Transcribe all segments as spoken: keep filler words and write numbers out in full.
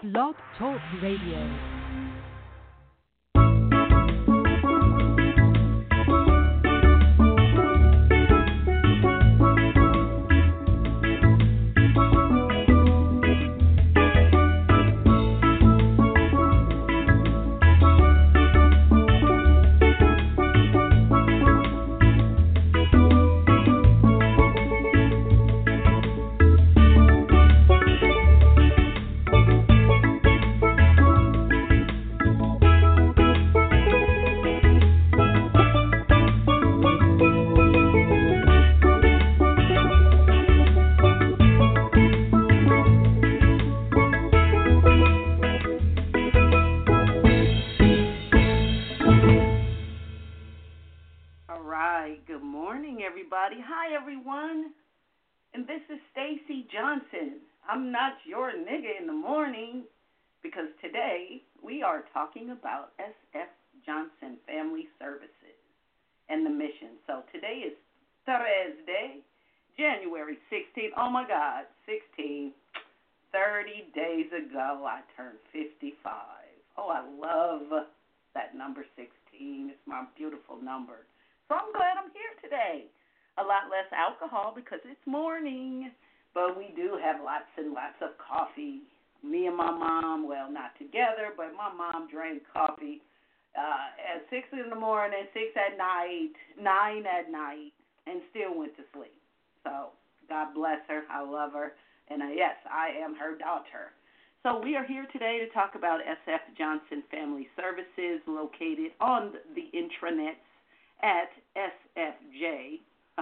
Blog Talk Radio. I'm not your nigga in the morning, because today we are talking about S F Johnson Family Services and the mission. So today is Thursday, January sixteenth. Oh my God, sixteen. thirty days ago I turned fifty-five. Oh, I love that number sixteen. It's my beautiful number. So I'm glad I'm here today. A lot less alcohol because it's morning. But we do have lots and lots of coffee. Me and my mom, well, not together, but my mom drank coffee uh, at six in the morning, six at night, nine at night, and still went to sleep. So God bless her. I love her. And uh, yes, I am her daughter. So we are here today to talk about S F Johnson Family Services, located on the intranets at S F J.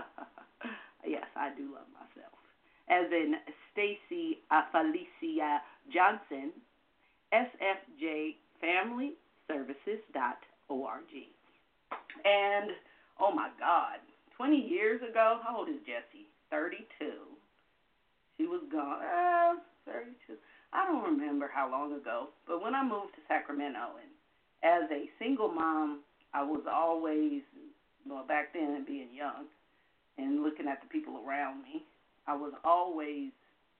Yes, I do love myself. As in Stacy Felicia Johnson, S F J family services dot org. And, oh my God, twenty years ago, how old is Jessie? thirty-two. She was gone. Uh, thirty-two. I don't remember how long ago, but when I moved to Sacramento, and as a single mom, I was always, well, back then and being young and looking at the people around me, I was always,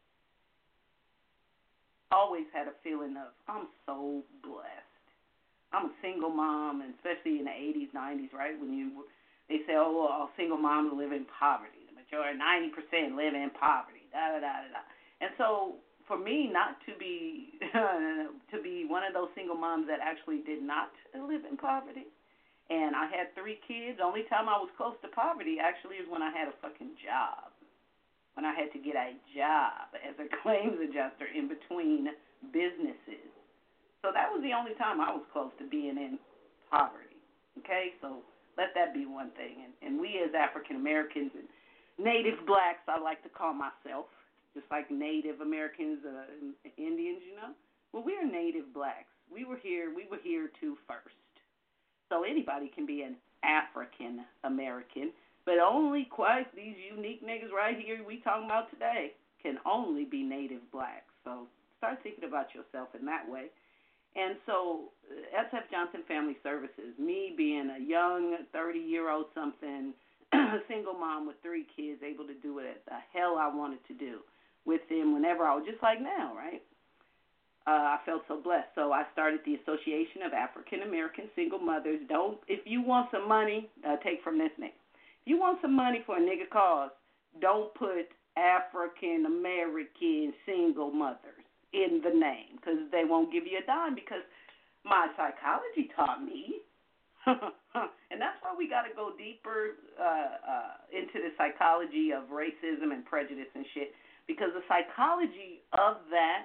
always had a feeling of, I'm so blessed. I'm a single mom, and especially in the eighties, nineties, right, when you, they say, oh, well, all single moms live in poverty. The majority, ninety percent live in poverty, da-da-da-da-da. And so for me not to be, to be one of those single moms that actually did not live in poverty, and I had three kids, the only time I was close to poverty actually is when I had a fucking job. When I had to get a job as a claims adjuster in between businesses. So that was the only time I was close to being in poverty. Okay, so let that be one thing. And, and we as African Americans and Native blacks, I like to call myself, just like Native Americans uh, and Indians, you know. Well, we are Native blacks. We were here. We were here too first. So anybody can be an African American. But only quite these unique niggas right here we talking about today can only be Native blacks. So start thinking about yourself in that way. And so S F Johnson Family Services, me being a young thirty-year-old something, single mom with three kids, able to do what the hell I wanted to do with them whenever I was, just like now, right? Uh, I felt so blessed. So I started the Association of African American Single Mothers. Don't, if you want some money, uh, take from this nigga. If you want some money for a nigga cause, don't put African American single mothers in the name, because they won't give you a dime, because my psychology taught me, and that's why we got to go deeper uh, uh, into the psychology of racism and prejudice and shit, because the psychology of that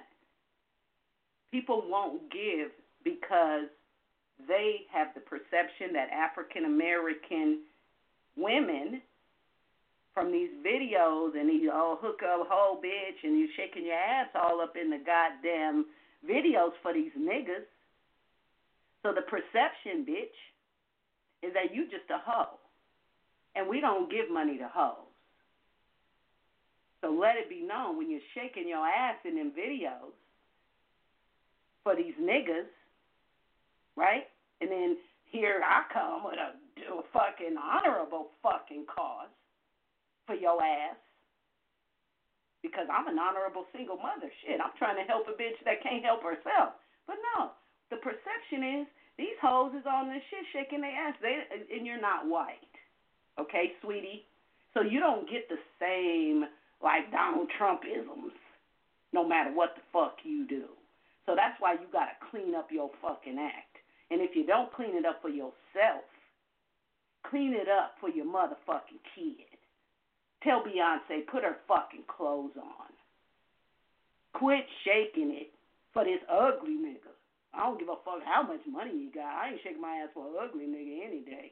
people won't give because they have the perception that African American women from these videos and these oh hook up whole bitch and you shaking your ass all up in the goddamn videos for these niggas. So the perception, bitch, is that you just a hoe. And we don't give money to hoes. So let it be known when you're shaking your ass in them videos for these niggas, right? And then here I come with a, a fucking honorable fucking cause for your ass. because I'm an honorable single mother. Shit, I'm trying to help a bitch that can't help herself. But no, the perception is these hoes is on this shit shaking their ass, they, and you're not white. Okay, sweetie? So you don't get the same, like, Donald Trump-isms no matter what the fuck you do. So that's why you got to clean up your fucking act. And if you don't clean it up for yourself, clean it up for your motherfucking kid. Tell Beyonce, put her fucking clothes on. Quit shaking it for this ugly nigga. I don't give a fuck how much money you got. I ain't shaking my ass for an ugly nigga any day.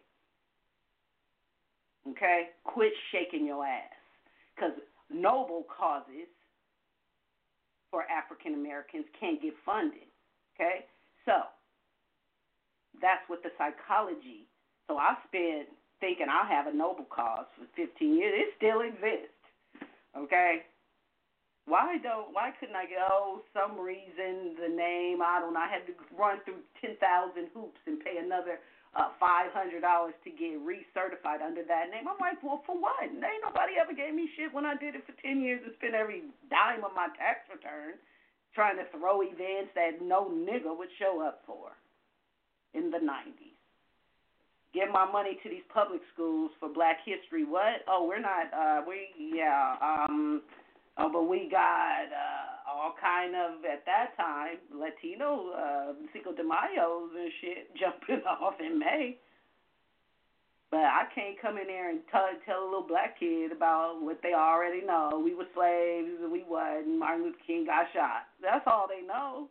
Okay? Quit shaking your ass. Because noble causes for African Americans can't get funded. Okay? So, that's what the psychology. So I spent thinking I'll have a noble cause for fifteen years. It still exists. Okay? Why don't, why couldn't I go, oh, some reason, the name, I don't know, I had to run through ten thousand hoops and pay another uh, five hundred dollars to get recertified under that name. I'm like, well, for what? Ain't nobody ever gave me shit when I did it for ten years and spent every dime of my tax return trying to throw events that no nigga would show up for in the nineties. Give my money to these public schools for Black History. What? Oh, we're not, uh, we, yeah, um... Oh, but we got uh, all kind of, at that time, Latino uh, Cinco de Mayos and shit jumping off in May. But I can't come in there and tell, tell a little black kid about what they already know. We were slaves and we wasn't. Martin Luther King got shot. That's all they know.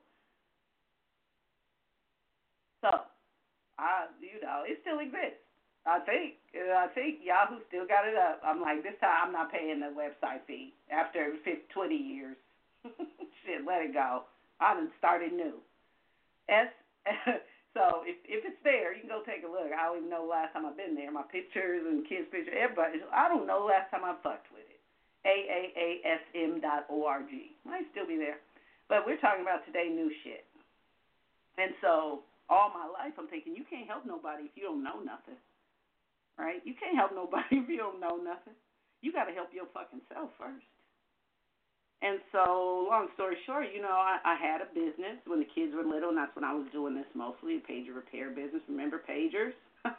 So, I, you know, it still exists. I think I think Yahoo still got it up. I'm like, this time I'm not paying the website fee after twenty years. Shit, let it go. I done started new. S. So if if it's there, you can go take a look. I don't even know the last time I've been there. My pictures and kids' pictures, everybody. I don't know the last time I fucked with it. A A A S M dot org. Might still be there. But we're talking about today new shit. And so all my life I'm thinking, you can't help nobody if you don't know nothing. Right? You can't help nobody if you don't know nothing. You got to help your fucking self first. And so, long story short, you know, I, I had a business when the kids were little, and that's when I was doing this mostly, a pager repair business. Remember pagers?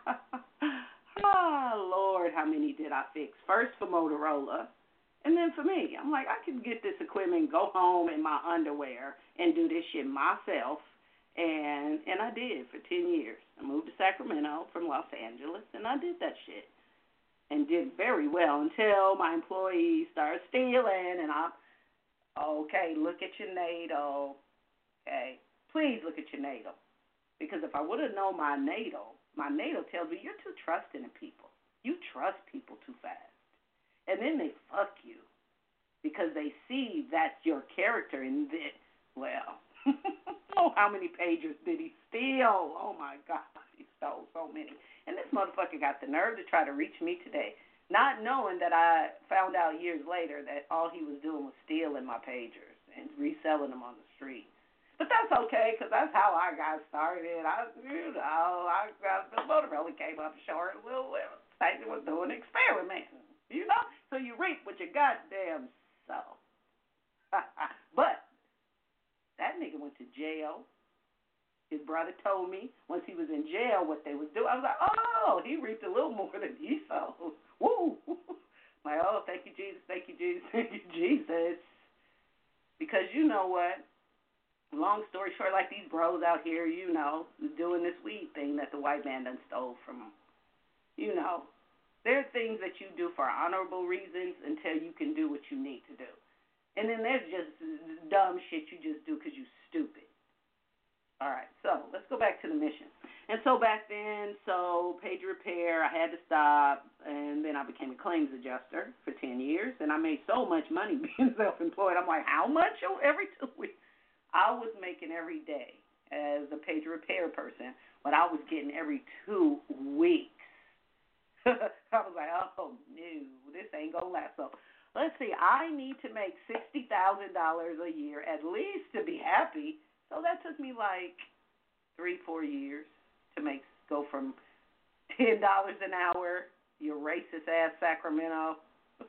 Oh, Lord, how many did I fix? First for Motorola, and then for me. I'm like, I can get this equipment, go home in my underwear, and do this shit myself. And and I did for ten years. I moved to Sacramento from Los Angeles, and I did that shit. And did very well until my employees started stealing, and I, okay, look at your natal. Okay, please look at your natal. Because if I would have known my natal, my natal tells me you're too trusting in people. You trust people too fast. And then they fuck you because they see that's your character, and that, well, oh, how many pagers did he steal? Oh, my God, he stole so many. And this motherfucker got the nerve to try to reach me today, not knowing that I found out years later that all he was doing was stealing my pagers and reselling them on the street. But that's okay, because that's how I got started. I, you know, I got the Motorola came up short. Well, well, Satan was doing experimenting, you know? So you reap what you goddamn sow. But that nigga went to jail. His brother told me once he was in jail what they would do. I was like, oh, he reaped a little more than he sowed. Woo. Like, oh, thank you, Jesus, thank you, Jesus, thank you, Jesus. Because you know what? Long story short, like these bros out here, you know, doing this weed thing that the white man done stole from them. You know, there are things that you do for honorable reasons until you can do what you need to do. And then there's just dumb shit you just do because you're stupid. All right, so let's go back to the mission. And so back then, so pager repair, I had to stop, and then I became a claims adjuster for ten years, and I made so much money being self-employed. I'm like, how much every two weeks? I was making every day as a pager repair person, but I was getting every two weeks. I was like, oh, no, this ain't going to last. So let's see, I need to make sixty thousand dollars a year at least to be happy. So that took me like three, four years to make go from ten dollars an hour, you racist-ass Sacramento,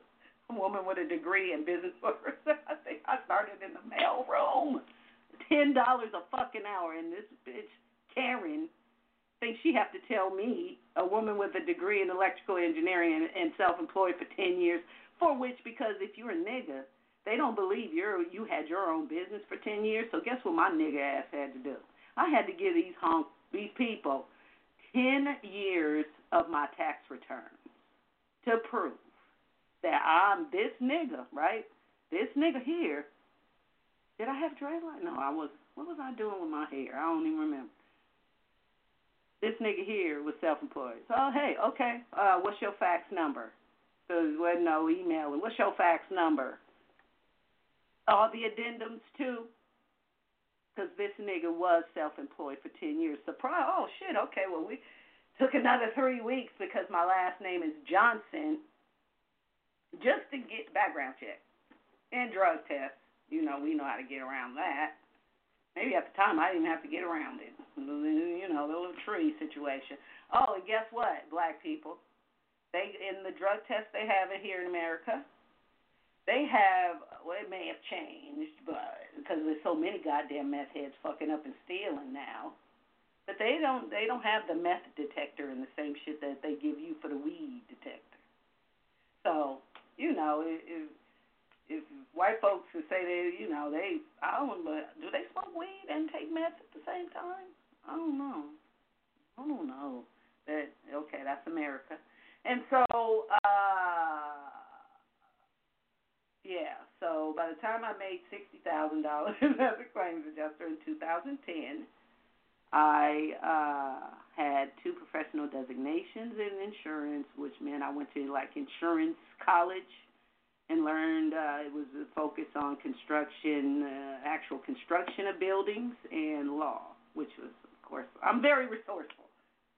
A woman with a degree in business. I think I started in the mail room. Ten dollars a fucking hour, and this bitch Karen thinks she have to tell me, a woman with a degree in electrical engineering and, and self-employed for ten years, for which, because if you're a nigga, they don't believe you're you had your own business for ten years. So guess what my nigga ass had to do? I had to give these honk these people ten years of my tax return to prove that I'm this nigga, right? This nigga here. Did I have dreadlocks? No, I was. What was I doing with my hair? I don't even remember. This nigga here was self-employed. So, hey, okay, uh, what's your fax number? Because there wasn't no emailing. What's your fax number? All the addendums, too. Because this nigga was self-employed for ten years. Surprise. Oh, shit, okay, well, we took another three weeks because my last name is Johnson just to get background check and drug test. You know, we know how to get around that. Maybe at the time I didn't even have to get around it. You know, the little tree situation. Oh, and guess what, black people? They in the drug test they have it here in America, they have, well, it may have changed, but because there's so many goddamn meth heads fucking up and stealing now. But they don't they don't have the meth detector and the same shit that they give you for the weed detector. So, you know, if if white folks would say they, you know, they, I don't know, do they smoke weed and take meth at the same time? I don't know. I don't know. But, okay, that's America. And so, uh, yeah, so by the time I made sixty thousand dollars as a claims adjuster in two thousand ten, I uh, had two professional designations in insurance, which meant I went to, like, insurance college and learned uh, it was a focus on construction, uh, actual construction of buildings, and law, which was, of course, I'm very resourceful.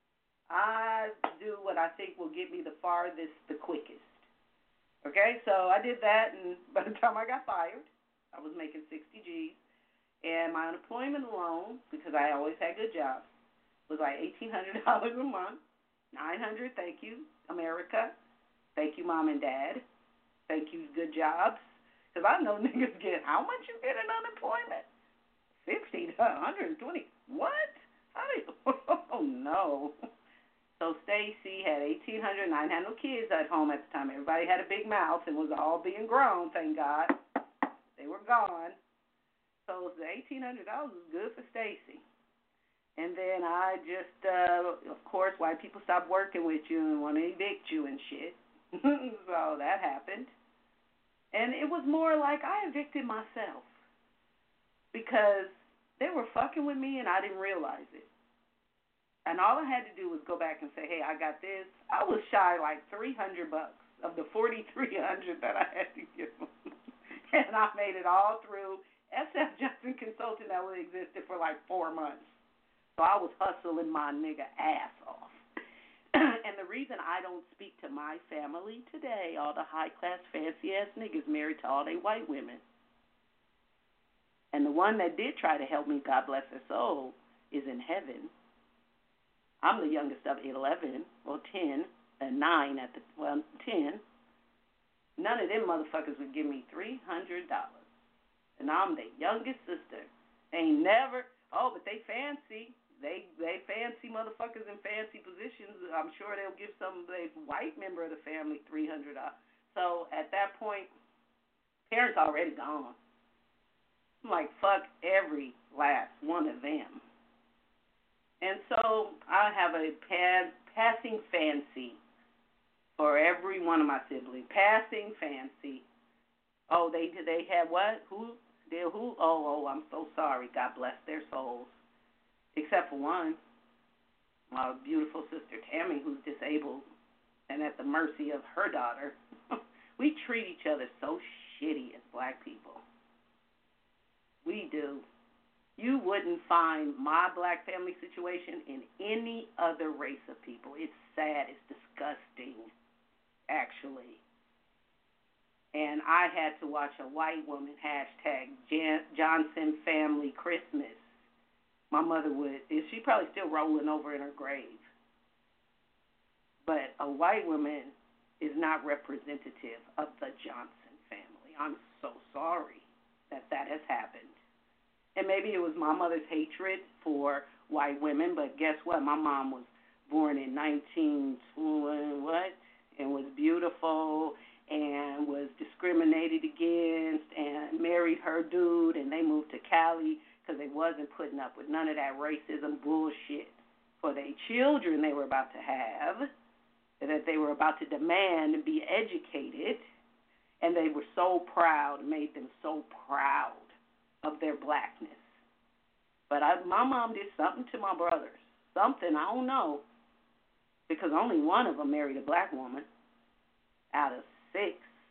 I do what I think will get me the farthest, the quickest. Okay, so I did that, and by the time I got fired, I was making sixty G's, and my unemployment alone, because I always had good jobs, was like eighteen hundred dollars a month, nine hundred dollars, thank you, America, thank you, Mom and Dad. Thank you, good jobs. Because I know niggas get, how much you get in unemployment? fifty to one hundred twenty. What? How do you, oh, no. So Stacy had eighteen hundred, and I had no kids at home at the time. Everybody had a big mouth and was all being grown, thank God. They were gone. So the eighteen hundred dollars was good for Stacy. And then I just, uh, of course, white people stop working with you and want to evict you and shit. So that happened. And it was more like I evicted myself because they were fucking with me and I didn't realize it. And all I had to do was go back and say, hey, I got this. I was shy like three hundred bucks of the forty-three hundred that I had to give them. And I made it all through S F Johnson Consulting that would existed for like four months. So I was hustling my nigga ass off. And the reason I don't speak to my family today, all the high-class, fancy-ass niggas married to all they white women. And the one that did try to help me, God bless her soul, is in heaven. I'm the youngest of eleven, well, ten, and nine at the, well, ten. None of them motherfuckers would give me three hundred dollars. And I'm the youngest sister. Ain't never, oh, but they fancy. They they fancy motherfuckers in fancy positions. I'm sure they'll give some a white member of the family three hundred dollars. So at that point, parents already gone. I'm like, fuck every last one of them. And so I have a pad, passing fancy for every one of my siblings. Passing fancy. Oh, they they had what? Who? They who? Oh, oh, I'm so sorry. God bless their souls. Except for one, my beautiful sister Tammy, who's disabled and at the mercy of her daughter. We treat each other so shitty as black people. We do. You wouldn't find my black family situation in any other race of people. It's sad. It's disgusting, actually. And I had to watch a white woman hashtag Jan- Johnson Family Christmas. My mother would, is she probably still rolling over in her grave. But a white woman is not representative of the Johnson family. I'm so sorry that that has happened. And maybe it was my mother's hatred for white women, but guess what? My mom was born in nineteen what? And was beautiful and was discriminated against and married her dude, and they moved to Cali because they wasn't putting up with none of that racism bullshit for their children they were about to have, that they were about to demand and be educated, and they were so proud, made them so proud of their blackness. But I, my mom did something to my brothers, something, I don't know, because only one of them married a black woman out of six.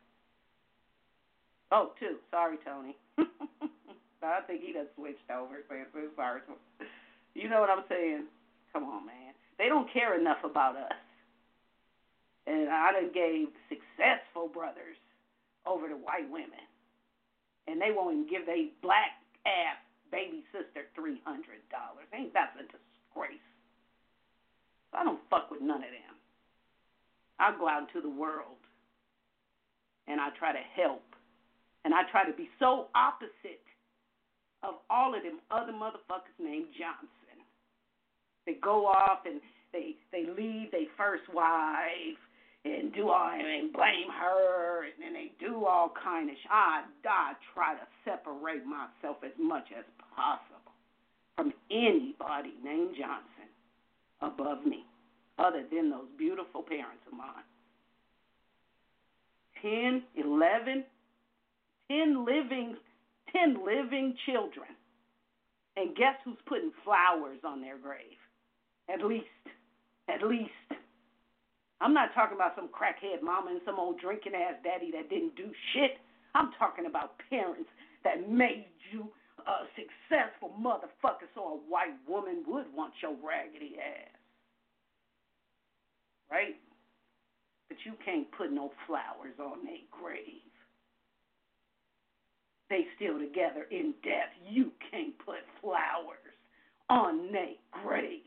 Oh, two. Sorry, Tony. I think he done switched over. Sorry. You know what I'm saying? Come on, man. They don't care enough about us. And I done gave successful brothers over to white women. And they won't even give their black ass baby sister three hundred dollars. Ain't that a disgrace? I don't fuck with none of them. I go out into the world and I try to help. And I try to be so opposite of all of them other motherfuckers named Johnson. They go off and they they leave their first wife and do all and blame her, and then they do all kind of shit. I, I try to separate myself as much as possible from anybody named Johnson above me, other than those beautiful parents of mine. Ten, eleven, ten living, ten living children, and guess who's putting flowers on their grave? At least, at least. I'm not talking about some crackhead mama and some old drinking ass daddy that didn't do shit. I'm talking about parents that made you a successful motherfucker so a white woman would want your raggedy ass. Right? But you can't put no flowers on their grave. They still together in death. You can't put flowers on their grave.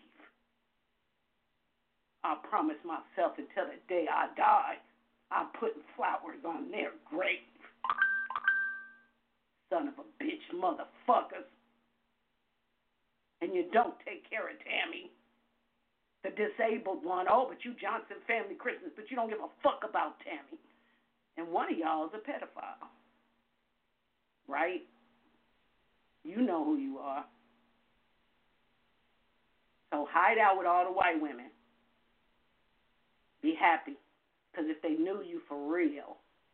I promise myself until the day I die, I'm putting flowers on their grave. Son of a bitch motherfuckers. And you don't take care of Tammy, the disabled one. Oh, but you Johnson family Christmas, but you don't give a fuck about Tammy. And one of y'all is a pedophile. Right? You know who you are. So hide out with all the white women. Be happy, because if they knew you for real.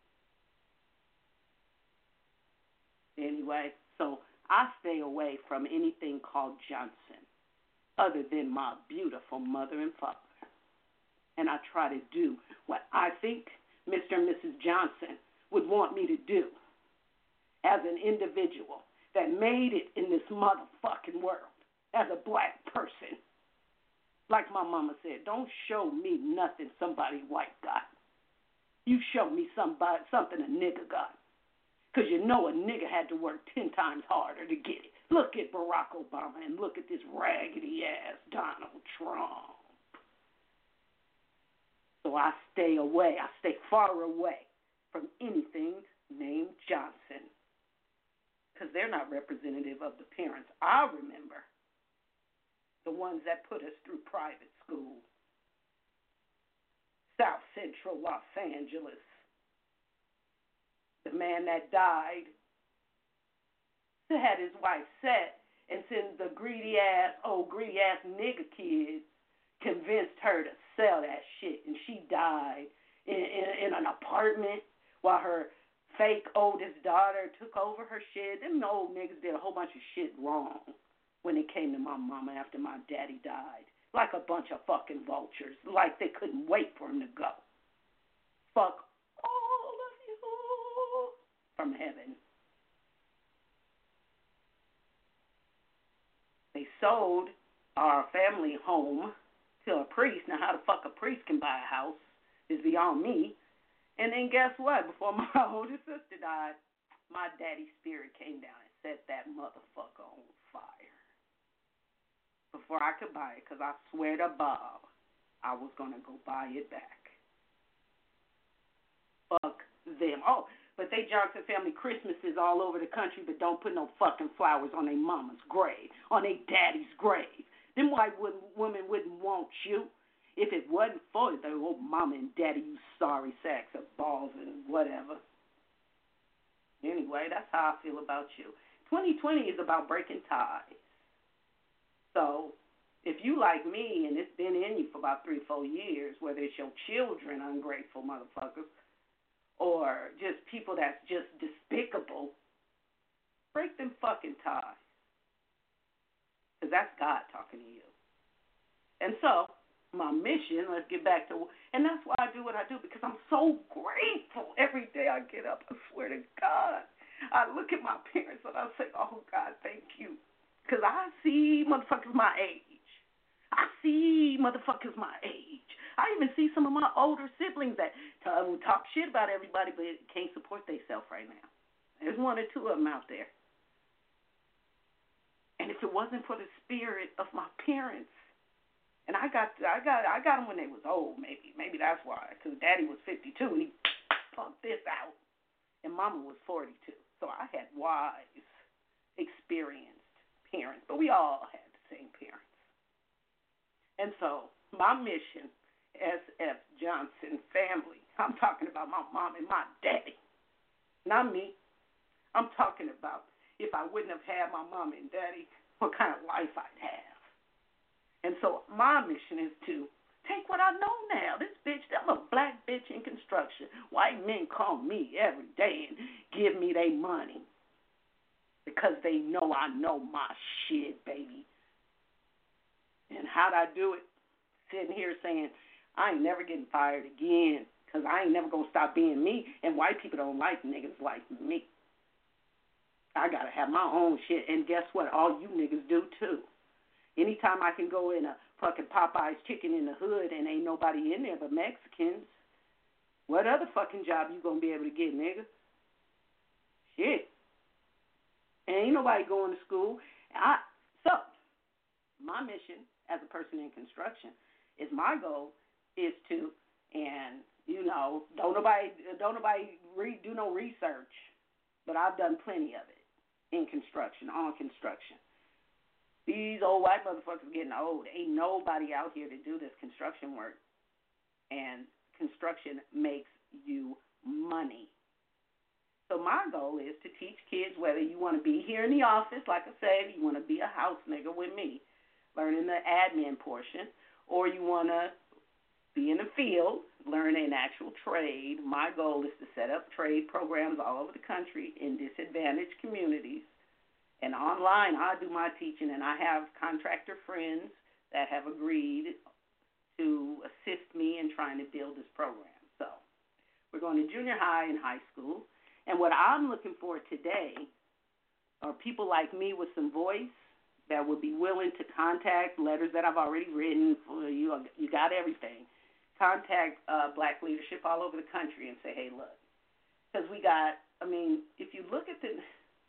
Anyway, so I stay away from anything called Johnson, other than my beautiful mother and father. And I try to do what I think Mister and Missus Johnson would want me to do as an individual that made it in this motherfucking world as a black person. Like my mama said, don't show me nothing somebody white got. You show me somebody something a nigga got. Because you know a nigga had to work ten times harder to get it. Look at Barack Obama and look at this raggedy-ass Donald Trump. So I stay away. I stay far away from anything named Johnson. Because they're not representative of the parents I remember. The ones that put us through private school. South Central Los Angeles. The man that died had his wife set, and since the greedy ass, old greedy ass nigga kids convinced her to sell that shit, and she died in, in, in an apartment while her fake oldest daughter took over her shit. Them old niggas did a whole bunch of shit wrong when it came to my mama after my daddy died. Like a bunch of fucking vultures. Like they couldn't wait for him to go. Fuck all of you from heaven. They sold our family home to a priest. Now, how the fuck a priest can buy a house is beyond me. And then guess what? Before my older sister died, my daddy's spirit came down and set that motherfucker on fire. Before I could buy it, because I swear to Bob, I was going to go buy it back. fuck them. Oh, but they Johnson family Christmases all over the country, but don't put no fucking flowers on their mama's grave, on their daddy's grave. Them white women wouldn't want you if it wasn't for their old mama and daddy, you sorry sacks of balls and whatever. Anyway, that's how I feel about you. twenty twenty is about breaking ties. So if you like me and it's been in you for about three, four years, whether it's your children, ungrateful motherfuckers, or just people that's just despicable, break them fucking ties. Because that's God talking to you. And so, my mission, let's get back to, and that's why I do what I do, because I'm so grateful every day I get up. I swear to God. I look at my parents and I say, oh, God, thank you. Because I see motherfuckers my age. I see motherfuckers my age. I even see some of my older siblings that talk shit about everybody but can't support themselves right now. There's one or two of them out there. And if it wasn't for the spirit of my parents, and I got I got I got them when they was old, maybe maybe that's why, because Daddy was fifty-two and he pumped this out, and Mama was forty-two. So I had wise, experienced parents, but we all had the same parents. And so my mission, S F Johnson family, I'm talking about my mom and my daddy, not me. I'm talking about if I wouldn't have had my mom and daddy, what kind of life I'd have. And so my mission is to take what I know now. This bitch, I'm a black bitch in construction. White men call me every day and give me their money because they know I know my shit, baby. And how'd I do it? Sitting here saying, I ain't never getting fired again because I ain't never going to stop being me, and white people don't like niggas like me. I got to have my own shit, and guess what? All you niggas do, too. Anytime I can go in a fucking Popeye's chicken in the hood and ain't nobody in there but Mexicans, what other fucking job you going to be able to get, nigga? Shit. And ain't nobody going to school. I, so, my mission as a person in construction is my goal is to, and, you know, don't nobody, don't nobody re, do no research, but I've done plenty of it in construction, on construction. These old white motherfuckers getting old. Ain't nobody out here to do this construction work. And construction makes you money. So my goal is to teach kids whether you want to be here in the office, like I said, you want to be a house nigga with me, learning the admin portion, or you want to be in the field, learn an actual trade. My goal is to set up trade programs all over the country in disadvantaged communities. And online, I do my teaching, and I have contractor friends that have agreed to assist me in trying to build this program. So we're going to junior high and high school. And what I'm looking for today are people like me with some voice that would be willing to contact letters that I've already written for you. You got everything. Contact uh, black leadership all over the country and say, hey, look, because we got, I mean, if you look at the,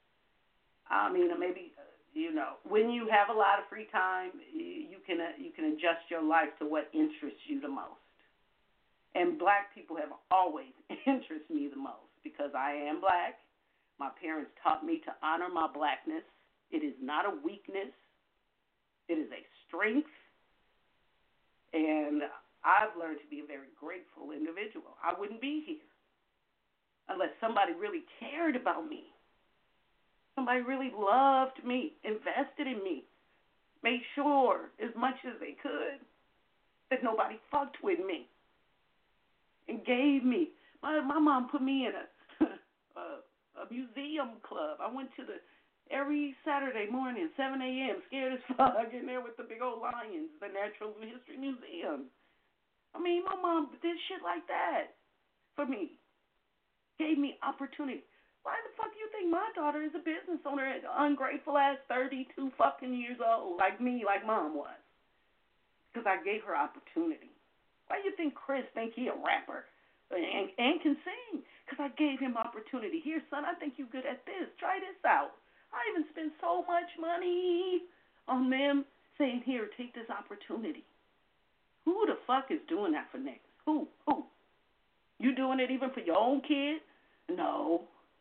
I mean, maybe, you know, when you have a lot of free time, you can uh, you can adjust your life to what interests you the most. And black people have always interested me the most because I am black. My parents taught me to honor my blackness. It is not a weakness. It is a strength. And I've learned to be a very grateful individual. I wouldn't be here unless somebody really cared about me. Somebody really loved me, invested in me, made sure as much as they could that nobody fucked with me and gave me. My my mom put me in a a, a museum club. I went to the every Saturday morning, seven a.m., scared as fuck, in there with the big old lions, the Natural History Museum. I mean, my mom did shit like that for me, gave me opportunity. Why the fuck you think my daughter is a business owner at ungrateful ass thirty-two fucking years old, like me, like mom was? Because I gave her opportunity. Why you think Chris think he a rapper and, and can sing? Because I gave him opportunity. Here, son, I think you good at this. Try this out. I even spend so much money on them saying, here, take this opportunity. Who the fuck is doing that for niggas? Who? Who? You doing it even for your own kid? No.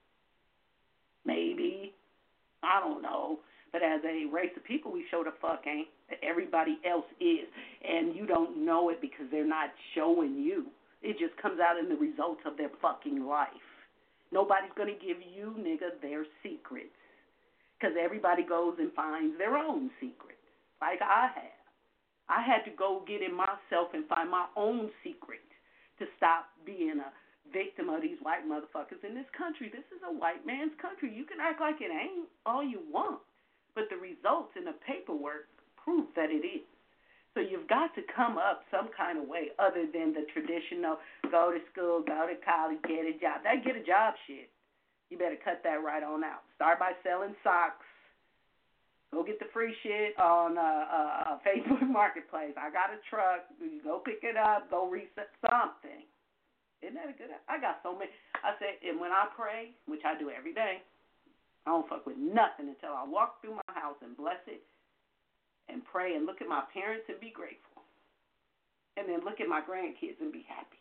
Maybe. I don't know. But as a race of people, we show the fuck ain't. Everybody else is. And you don't know it because they're not showing you. It just comes out in the results of their fucking life. Nobody's going to give you, nigga, their secrets. Because everybody goes and finds their own secrets, like I have. I had to go get in myself and find my own secret to stop being a victim of these white motherfuckers in this country. This is a white man's country. You can act like it ain't all you want, but the results in the paperwork prove that it is. So you've got to come up some kind of way other than the traditional go to school, go to college, get a job. That get a job shit. You better cut that right on out. Start by selling socks. Go get the free shit on uh, uh, Facebook Marketplace. I got a truck. Go pick it up. Go reset something. Isn't that a good? I got so many. I say, and when I pray, which I do every day, I don't fuck with nothing until I walk through my house and bless it and pray and look at my parents and be grateful. And then look at my grandkids and be happy.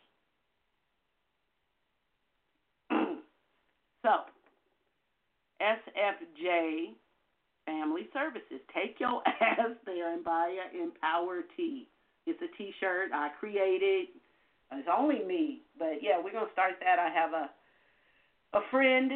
So, S F J Family Services. Take your ass there and buy an Empower tee. It's a T-shirt I created. It's only me, but yeah, we're gonna start that. I have a a friend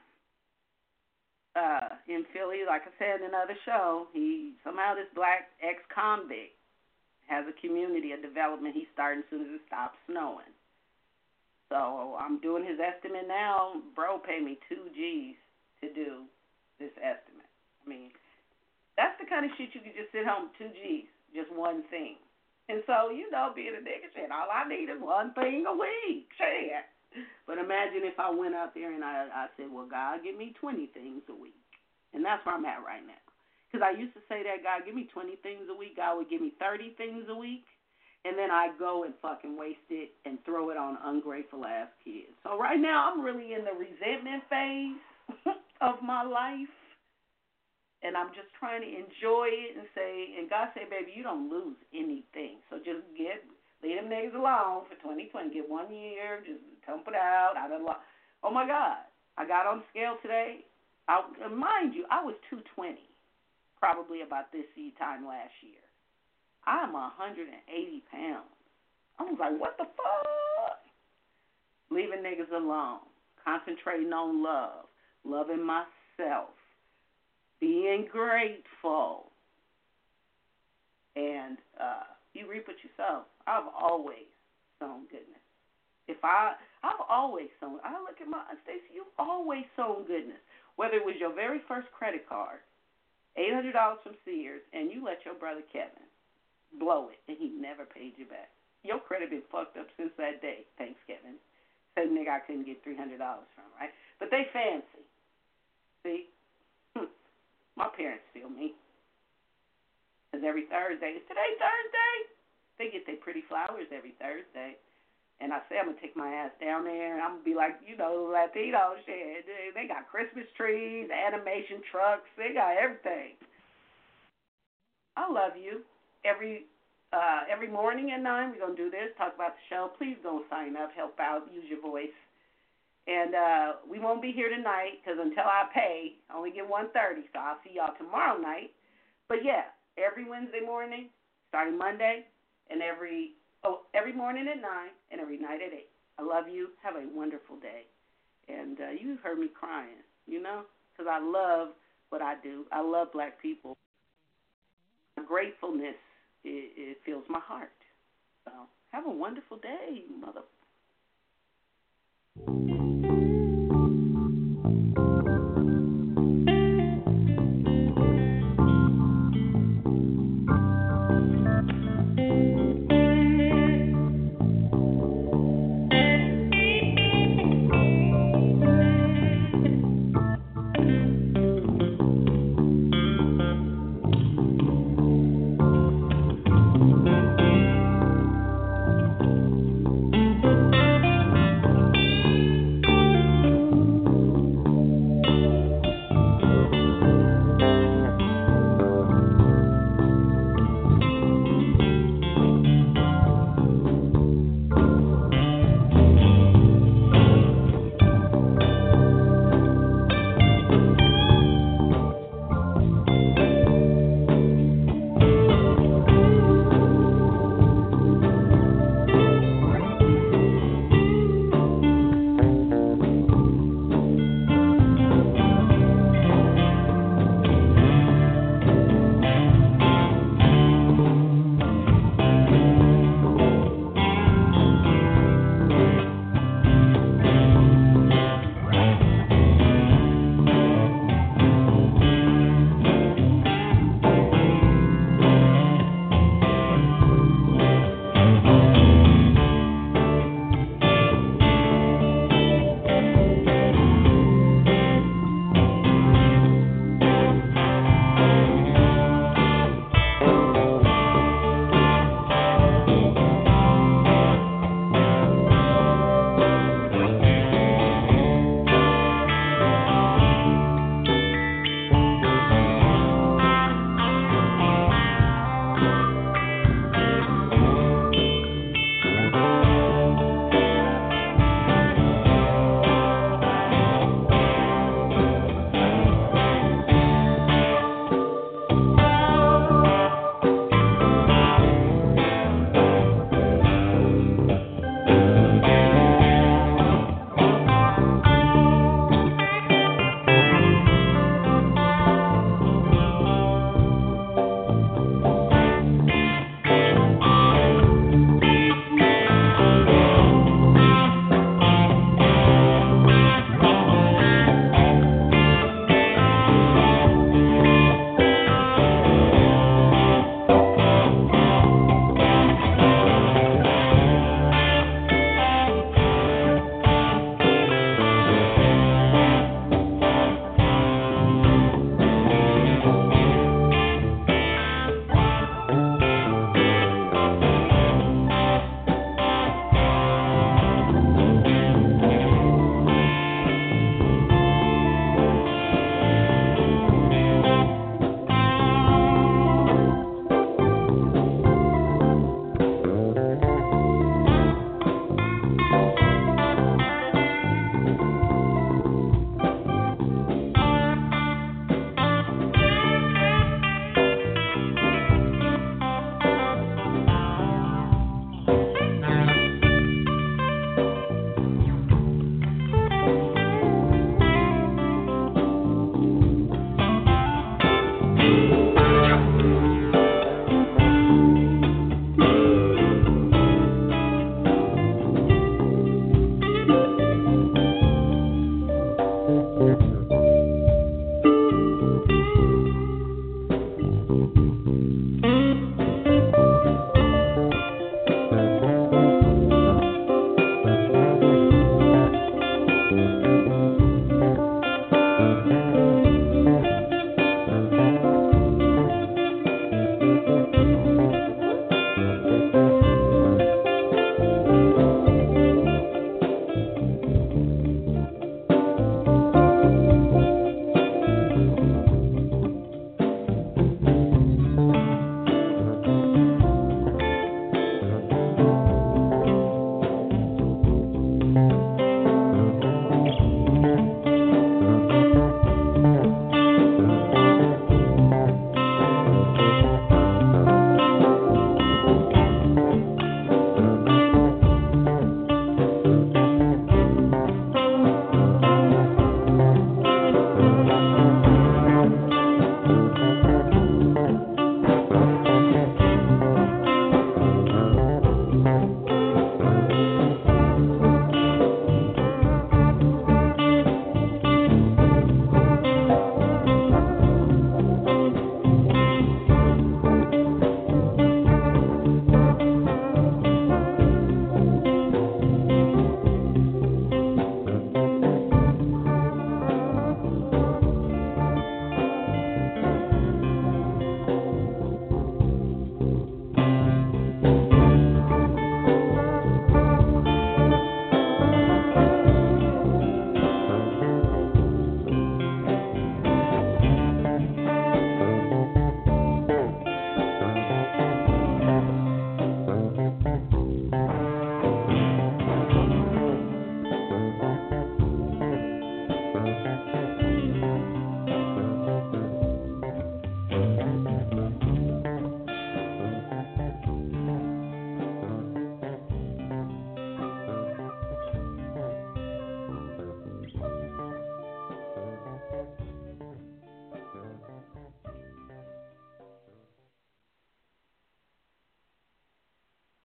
uh, in Philly, like I said in another show. He somehow this black ex-convict has a community, a development he's starting as soon as it stops snowing. So I'm doing his estimate now. Bro paid me two G's to do this estimate. I mean, that's the kind of shit you can just sit home, two G's, just one thing. And so, you know, being a nigga, shit, all I need is one thing a week, shit. But imagine if I went out there and I, I said, well, God, give me twenty things a week. And that's where I'm at right now. Because I used to say that, God, give me twenty things a week. God would give me thirty things a week. And then I go and fucking waste it and throw it on ungrateful-ass kids. So right now I'm really in the resentment phase of my life. And I'm just trying to enjoy it and say, and God say, baby, you don't lose anything. So just get, leave them niggas alone for twenty twenty. Get one year, just dump it out. I don't, oh, my God. I got on the scale today. I, mind you, I was two twenty probably about this time last year. I'm one hundred eighty pounds. I was like, what the fuck? Leaving niggas alone. Concentrating on love. Loving myself. Being grateful. And uh, you reap what you sow. I've always sown goodness. If I, I've always sown. I look at my, Stacey, you've always sown goodness. Whether it was your very first credit card, eight hundred dollars from Sears, and you let your brother Kevin blow it, and he never paid you back. Your credit been fucked up since that day. Thanks, Kevin. Same nigga I couldn't get three hundred dollars from, right? But they fancy. See? Hm. My parents feel me. Because every Thursday, is today Thursday? They get their pretty flowers every Thursday. And I say I'm going to take my ass down there, and I'm going to be like, you know, Latino shit. They got Christmas trees, animation trucks. They got everything. I love you. Every uh, every morning at nine, we're going to do this, talk about the show. Please don't sign up, help out, use your voice. And uh, we won't be here tonight because until I pay, I only get one thirty, so I'll see y'all tomorrow night. But, yeah, every Wednesday morning, starting Monday, and every oh every morning at nine and every night at eight. I love you. Have a wonderful day. And uh, you heard me crying, you know, because I love what I do. I love black people. Gratefulness. It, it fills my heart. So have a wonderful day, mother.